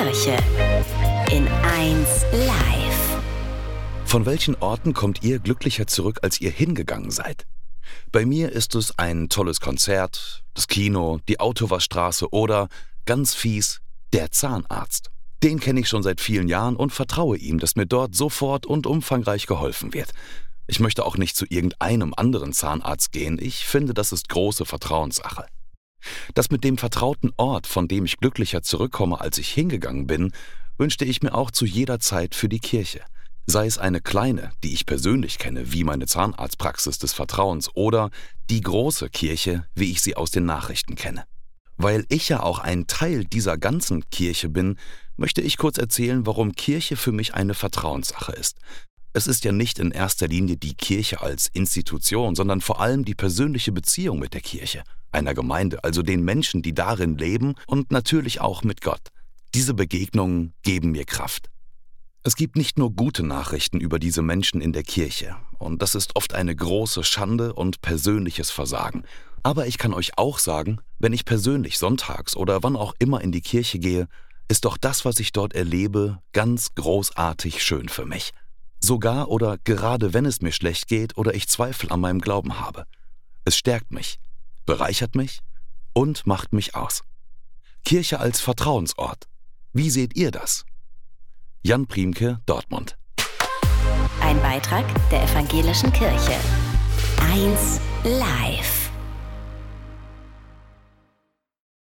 Kirche in 1 Live. Von welchen Orten kommt ihr glücklicher zurück, als ihr hingegangen seid? Bei mir ist es ein tolles Konzert, das Kino, die Autowaschstraße oder, ganz fies, der Zahnarzt. Den kenne ich schon seit vielen Jahren und vertraue ihm, dass mir dort sofort und umfangreich geholfen wird. Ich möchte auch nicht zu irgendeinem anderen Zahnarzt gehen, ich finde, das ist große Vertrauenssache. Das mit dem vertrauten Ort, von dem ich glücklicher zurückkomme, als ich hingegangen bin, wünschte ich mir auch zu jeder Zeit für die Kirche. Sei es eine kleine, die ich persönlich kenne, wie meine Zahnarztpraxis des Vertrauens, oder die große Kirche, wie ich sie aus den Nachrichten kenne. Weil ich ja auch ein Teil dieser ganzen Kirche bin, möchte ich kurz erzählen, warum Kirche für mich eine Vertrauenssache ist. Es ist ja nicht in erster Linie die Kirche als Institution, sondern vor allem die persönliche Beziehung mit der Kirche, einer Gemeinde, also den Menschen, die darin leben und natürlich auch mit Gott. Diese Begegnungen geben mir Kraft. Es gibt nicht nur gute Nachrichten über diese Menschen in der Kirche, und das ist oft eine große Schande und persönliches Versagen. Aber ich kann euch auch sagen, wenn ich persönlich sonntags oder wann auch immer in die Kirche gehe, ist doch das, was ich dort erlebe, ganz großartig schön für mich. Sogar oder gerade wenn es mir schlecht geht oder ich Zweifel an meinem Glauben habe. Es stärkt mich, bereichert mich und macht mich aus. Kirche als Vertrauensort. Wie seht ihr das? Jan Priemke, Dortmund. Ein Beitrag der Evangelischen Kirche. 1 Live.